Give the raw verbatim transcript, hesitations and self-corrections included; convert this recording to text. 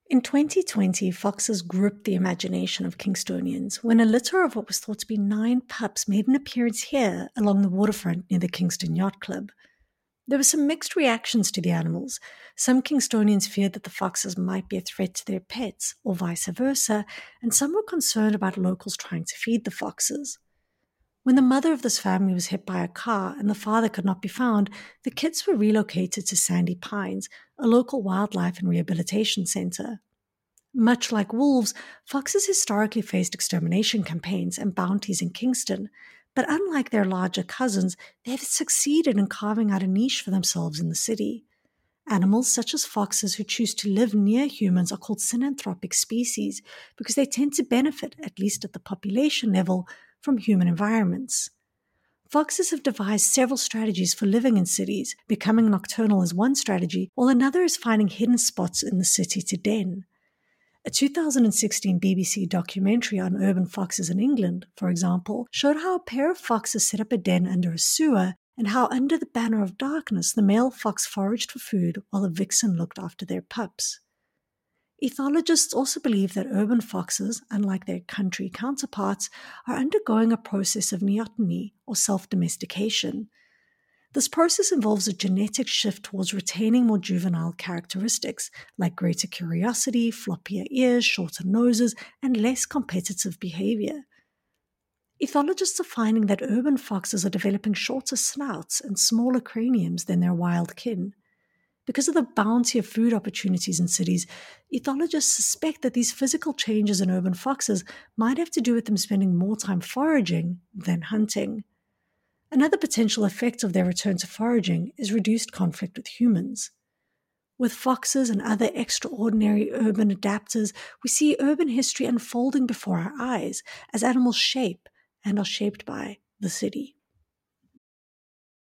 In twenty twenty, foxes gripped the imagination of Kingstonians when a litter of what was thought to be nine pups made an appearance here along the waterfront near the Kingston Yacht Club. There were some mixed reactions to the animals. Some Kingstonians feared that the foxes might be a threat to their pets, or vice versa, and some were concerned about locals trying to feed the foxes. When the mother of this family was hit by a car and the father could not be found, the kids were relocated to Sandy Pines, a local wildlife and rehabilitation center. Much like wolves, foxes historically faced extermination campaigns and bounties in Kingston, but unlike their larger cousins, they have succeeded in carving out a niche for themselves in the city. Animals such as foxes who choose to live near humans are called synanthropic species because they tend to benefit, at least at the population level, from human environments. Foxes have devised several strategies for living in cities. Becoming nocturnal is one strategy, while another is finding hidden spots in the city to den. A two thousand sixteen B B C documentary on urban foxes in England, for example, showed how a pair of foxes set up a den under a sewer and how under the banner of darkness the male fox foraged for food while the vixen looked after their pups. Ethologists also believe that urban foxes, unlike their country counterparts, are undergoing a process of neoteny, or self-domestication. This process involves a genetic shift towards retaining more juvenile characteristics, like greater curiosity, floppier ears, shorter noses, and less competitive behavior. Ethologists are finding that urban foxes are developing shorter snouts and smaller craniums than their wild kin. Because of the bounty of food opportunities in cities, ethologists suspect that these physical changes in urban foxes might have to do with them spending more time foraging than hunting. Another potential effect of their return to foraging is reduced conflict with humans. With foxes and other extraordinary urban adapters, we see urban history unfolding before our eyes as animals shape and are shaped by the city.